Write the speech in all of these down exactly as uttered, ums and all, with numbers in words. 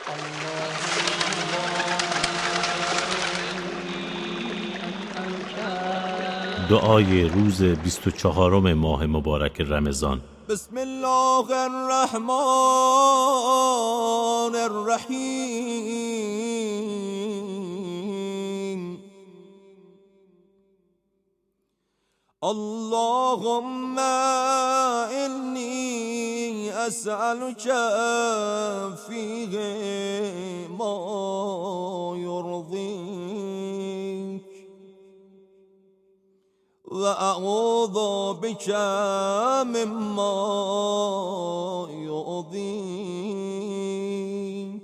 دعای روز بیست و چهارم ماه مبارک رمضان. بسم الله الرحمن الرحیم. اللهم انی اسألک فیه ما یرضیک و اعوذ بک مما یؤذیک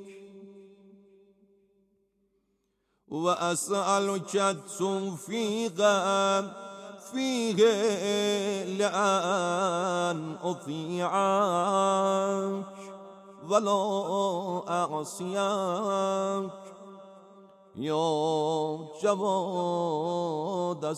و اسألک التوفیق فیه لأن اطیعک ولا اعصیک یا جواد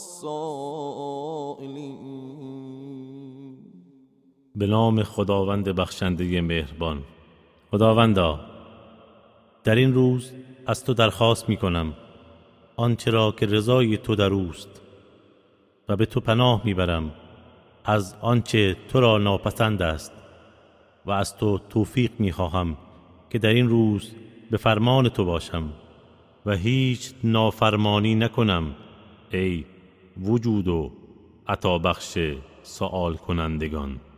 السائلین. به نام خداوند بخشنده مهربان. خداوندا، در این روز از تو درخواست می کنم آنچه را که رضای تو در اوست و به تو پناه می برم از آنچه تو را ناپسند است و از تو توفیق می خواهم که در این روز به فرمان تو باشم و هیچ نافرمانی نکنم ای وجود و عطا بخش سؤال کنندگان.